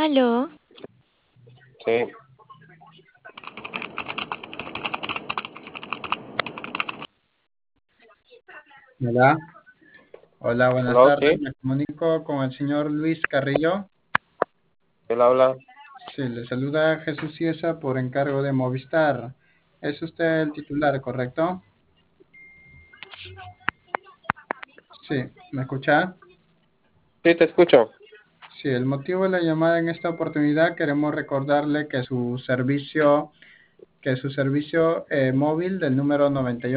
Aló, Sí. Hola, hola, buenas Hello, tardes. sí. Me comunico con el señor Luis Carrillo. Él habla. Sí, le saluda Jesús Ciesa por encargo de Movistar. Es usted el titular, ¿correcto? Sí, ¿me escucha? Sí, te escucho. Sí, el motivo de la llamada en esta oportunidad queremos recordarle que su servicio móvil del número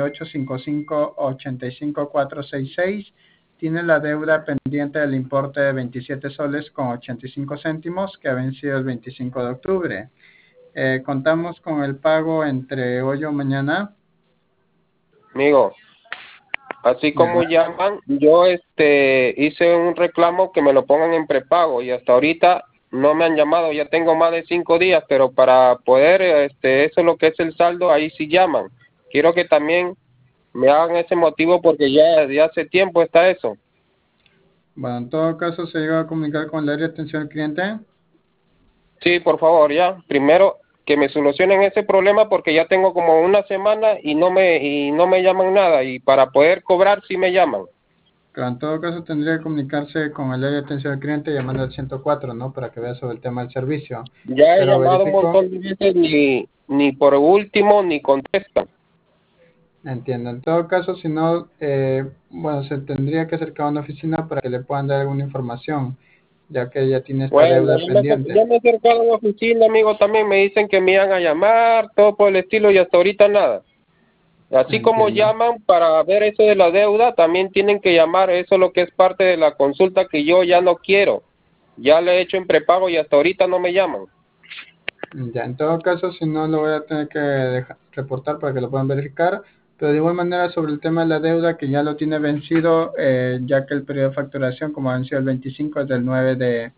9855858466 tiene la deuda pendiente del importe de 27 soles con 85 céntimos que ha vencido el 25 de octubre. Contamos con el pago entre hoy o mañana. Amigo, así como ¿Verdad? llaman, yo hice un reclamo que me lo pongan en prepago y hasta ahorita no me han llamado. Ya tengo más de 5 días, pero para poder, eso es lo que es el saldo, ahí sí llaman. Quiero que también me hagan ese motivo porque ya hace tiempo está eso. Bueno, en todo caso se llega a comunicar con el área de atención al cliente. Sí, por favor, ya. Primero que me solucionen ese problema porque ya tengo como una semana y no me llaman nada y para poder cobrar sí me llaman. Claro, en todo caso tendría que comunicarse con el área de atención al cliente llamando al 104, ¿no? Para que vea sobre el tema del servicio. Ya he Pero llamado un verifico. montón de veces ni por último ni contestan. Entiendo. En todo caso, si no, bueno, se tendría que acercar a una oficina para que le puedan dar alguna información, ya que ella tiene esta Bueno, deuda ya pendiente. me he acercado a la oficina, amigo, también me dicen que me iban a llamar, todo por el estilo y hasta ahorita nada. Así como Entiendo. llaman para ver eso de la deuda, también tienen que llamar, eso es lo que es parte de la consulta que yo ya no quiero. Ya le he hecho en prepago y hasta ahorita no me llaman. Ya, en todo caso, si no, lo voy a tener que reportar para que lo puedan verificar. Pero de igual manera, sobre el tema de la deuda, que ya lo tiene vencido, ya que el periodo de facturación, como venció el 25, es del 9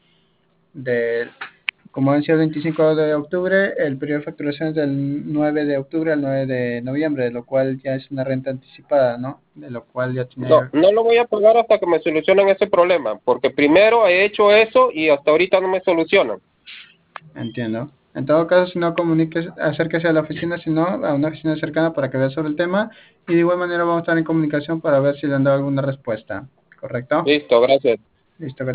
como venció el 25 de octubre, el periodo de facturación es del 9 de octubre al 9 de noviembre, de lo cual ya es una renta anticipada, ¿no? De lo cual ya No, tiene. no lo voy a pagar hasta que me solucionen ese problema, porque primero he hecho eso y hasta ahorita no me solucionan. Entiendo. En todo caso, si no comuniques, acérquese a la oficina, si no, a una oficina cercana para que vea sobre el tema. Y de igual manera vamos a estar en comunicación para ver si le han dado alguna respuesta. ¿Correcto? Listo, gracias. Listo.